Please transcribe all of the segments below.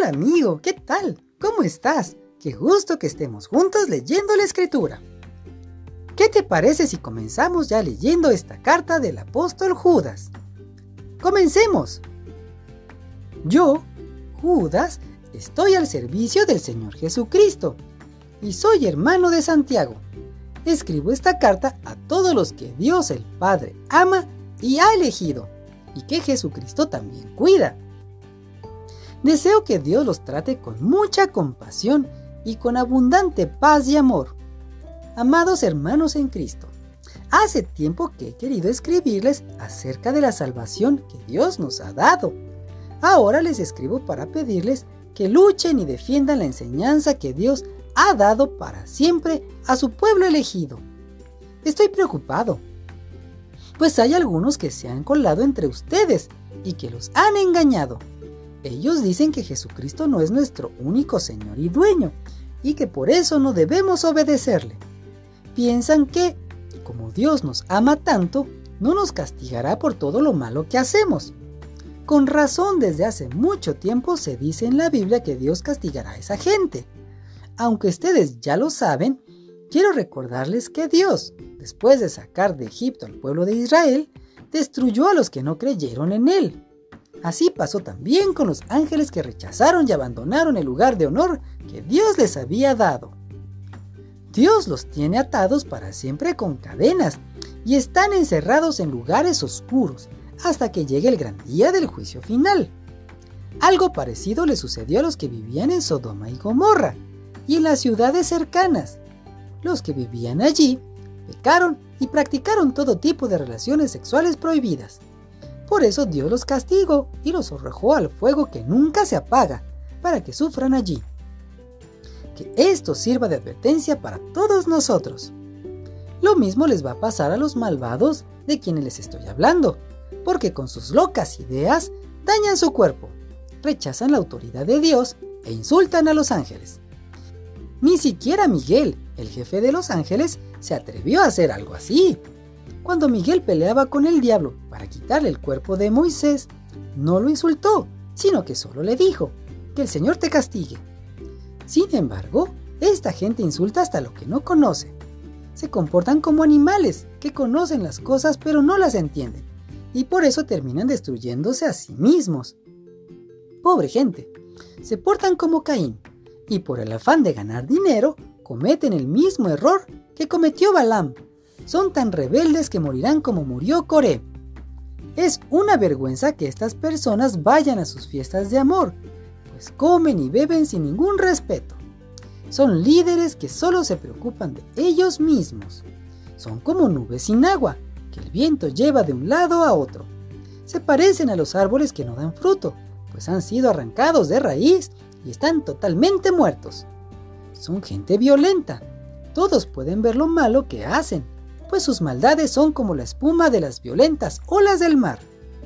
Hola amigo, ¿qué tal? ¿Cómo estás? Qué gusto que estemos juntos leyendo la Escritura. ¿Qué te parece si comenzamos ya leyendo esta carta del apóstol Judas? ¡Comencemos! Yo, Judas, estoy al servicio del Señor Jesucristo y soy hermano de Santiago. Escribo esta carta a todos los que Dios el Padre ama y ha elegido y que Jesucristo también cuida. Deseo que Dios los trate con mucha compasión y con abundante paz y amor. Amados hermanos en Cristo, hace tiempo que he querido escribirles acerca de la salvación que Dios nos ha dado. Ahora les escribo para pedirles que luchen y defiendan la enseñanza que Dios ha dado para siempre a su pueblo elegido. Estoy preocupado, pues hay algunos que se han colado entre ustedes y que los han engañado. Ellos dicen que Jesucristo no es nuestro único Señor y dueño, y que por eso no debemos obedecerle. Piensan que, como Dios nos ama tanto, no nos castigará por todo lo malo que hacemos. Con razón, desde hace mucho tiempo se dice en la Biblia que Dios castigará a esa gente. Aunque ustedes ya lo saben, quiero recordarles que Dios, después de sacar de Egipto al pueblo de Israel, destruyó a los que no creyeron en Él. Así pasó también con los ángeles que rechazaron y abandonaron el lugar de honor que Dios les había dado. Dios los tiene atados para siempre con cadenas y están encerrados en lugares oscuros hasta que llegue el gran día del juicio final. Algo parecido le sucedió a los que vivían en Sodoma y Gomorra y en las ciudades cercanas. Los que vivían allí pecaron y practicaron todo tipo de relaciones sexuales prohibidas. Por eso Dios los castigó y los arrojó al fuego que nunca se apaga, para que sufran allí. Que esto sirva de advertencia para todos nosotros. Lo mismo les va a pasar a los malvados de quienes les estoy hablando, porque con sus locas ideas dañan su cuerpo, rechazan la autoridad de Dios e insultan a los ángeles. Ni siquiera Miguel, el jefe de los ángeles, se atrevió a hacer algo así. Cuando Miguel peleaba con el diablo para quitarle el cuerpo de Moisés, no lo insultó, sino que solo le dijo, que el Señor te castigue. Sin embargo, esta gente insulta hasta lo que no conoce. Se comportan como animales que conocen las cosas pero no las entienden, y por eso terminan destruyéndose a sí mismos. Pobre gente, se portan como Caín, y por el afán de ganar dinero, cometen el mismo error que cometió Balaam. Son tan rebeldes que morirán como murió Coré. Es una vergüenza que estas personas vayan a sus fiestas de amor, pues comen y beben sin ningún respeto. Son líderes que solo se preocupan de ellos mismos. Son como nubes sin agua, que el viento lleva de un lado a otro. Se parecen a los árboles que no dan fruto, pues han sido arrancados de raíz y están totalmente muertos. Son gente violenta. Todos pueden ver lo malo que hacen, pues sus maldades son como la espuma de las violentas olas del mar.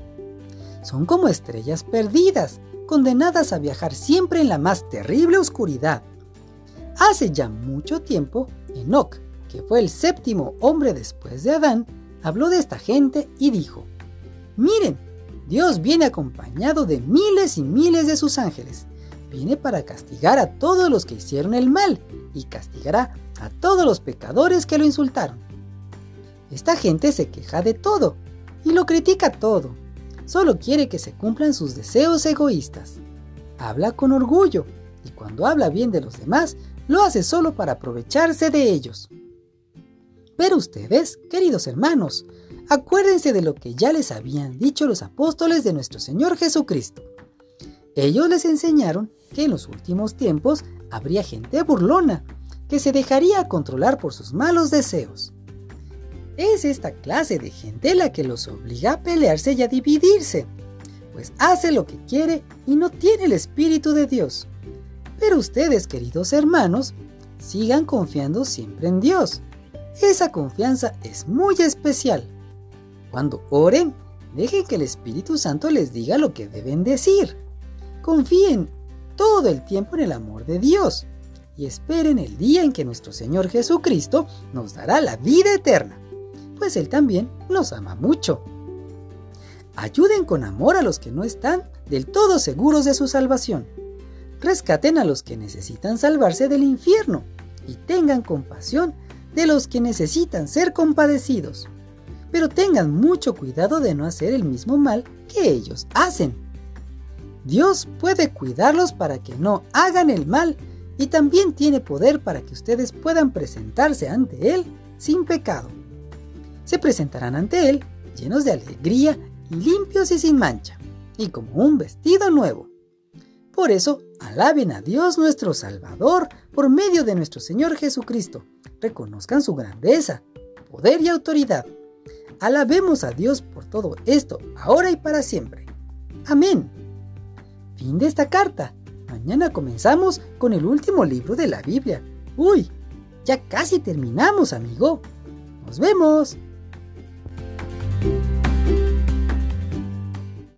Son como estrellas perdidas, condenadas a viajar siempre en la más terrible oscuridad. Hace ya mucho tiempo, Enoc, que fue el séptimo hombre después de Adán, habló de esta gente y dijo: «Miren, Dios viene acompañado de miles y miles de sus ángeles. Viene para castigar a todos los que hicieron el mal y castigará a todos los pecadores que lo insultaron». Esta gente se queja de todo y lo critica todo. Solo quiere que se cumplan sus deseos egoístas. Habla con orgullo y cuando habla bien de los demás, lo hace solo para aprovecharse de ellos. Pero ustedes, queridos hermanos, acuérdense de lo que ya les habían dicho los apóstoles de nuestro Señor Jesucristo. Ellos les enseñaron que en los últimos tiempos habría gente burlona, que se dejaría controlar por sus malos deseos. Es esta clase de gente la que los obliga a pelearse y a dividirse, pues hace lo que quiere y no tiene el Espíritu de Dios. Pero ustedes, queridos hermanos, sigan confiando siempre en Dios. Esa confianza es muy especial. Cuando oren, dejen que el Espíritu Santo les diga lo que deben decir. Confíen todo el tiempo en el amor de Dios y esperen el día en que nuestro Señor Jesucristo nos dará la vida eterna, pues Él también nos ama mucho. Ayuden con amor a los que no están del todo seguros de su salvación. rescaten a los que necesitan salvarse del infierno y tengan compasión de los que necesitan ser compadecidos. Pero tengan mucho cuidado de no hacer el mismo mal que ellos hacen. Dios puede cuidarlos para que no hagan el mal y también tiene poder para que ustedes puedan presentarse ante Él sin pecado. Se presentarán ante Él llenos de alegría y limpios y sin mancha, y como un vestido nuevo. Por eso, alaben a Dios nuestro Salvador por medio de nuestro Señor Jesucristo. Reconozcan su grandeza, poder y autoridad. Alabemos a Dios por todo esto, ahora y para siempre. Amén. Fin de esta carta. Mañana comenzamos con el último libro de la Biblia. ¡Uy! Ya casi terminamos, amigo. ¡Nos vemos!